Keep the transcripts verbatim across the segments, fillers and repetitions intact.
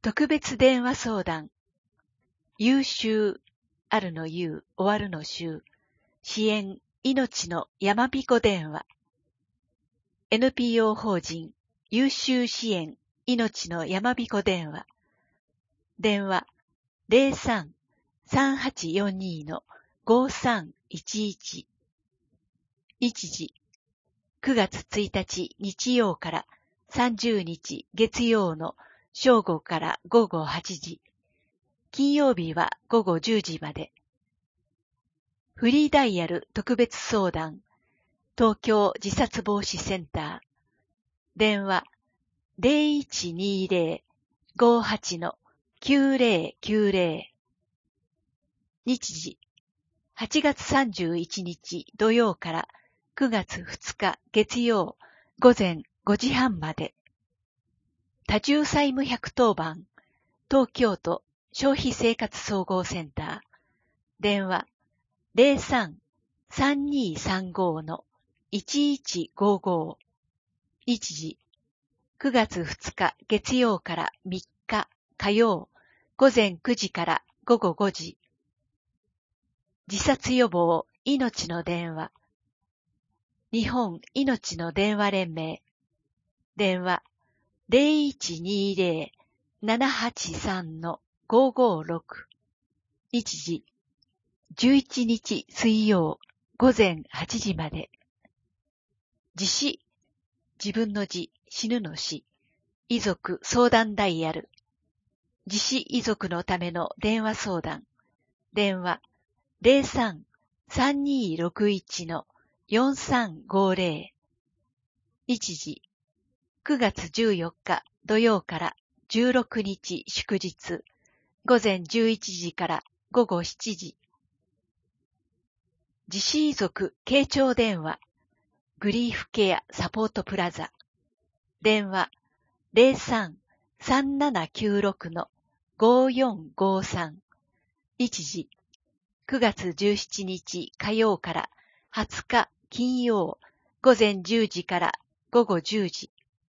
特別電話相談。優秀、あるの優、終わるの週。支援、命のやまびこ電話。エヌピーオー 法人、優秀支援、命のやまびこ電話。電話、ゼロさん さんはちよんに ごさんいちいち。日時、くがつついたち日曜からさんじゅうにち月曜の正午から午後はちじ。金曜日は午後じゅうじまで。フリーダイヤル特別相談。東京自殺防止センター。電話 ゼロいちにゼロ ごはち きゅうゼロきゅうゼロ。日時、はちがつさんじゅういちにち土曜からくがつふつか月曜午前ごじはんまで。多重債務ひゃくとおばん。東京都消費生活総合センター。電話ゼロさん さんにさんご いちいちごご。日時、くがつふつか月曜からみっか火曜午前くじから午後ごじ。自殺予防命の電話。日本命の電話連盟。電話ゼロいちにゼロ ななはちさん ごごろく。日時、じゅういちにち水曜午前はちじまで。自死、自分の自、死ぬの死。遺族相談ダイヤル。自死遺族のための電話相談。電話ゼロさん さんにろくいち よんさんごゼロ。日時、くがつじゅうよっか土曜からじゅうろくにち祝日。午前じゅういちじから午後しちじ。自死遺族傾聴電話。グリーフケアサポートプラザ。電話ゼロさん さんななきゅうろく ごよんごさん。日時、くがつじゅうしちにち火曜からはつか金曜午前じゅうじから午後じゅうじ。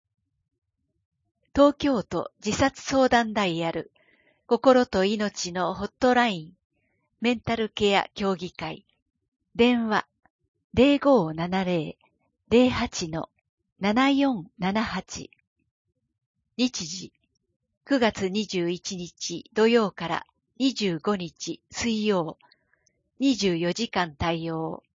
東京都自殺相談ダイヤル。心と命のホットライン。メンタルケア協議会。電話ゼロごななゼロ ゼロはち ななよんななはち。日時、くがつにじゅういちにち土曜からにじゅうごにち水曜。にじゅうよじかん対応。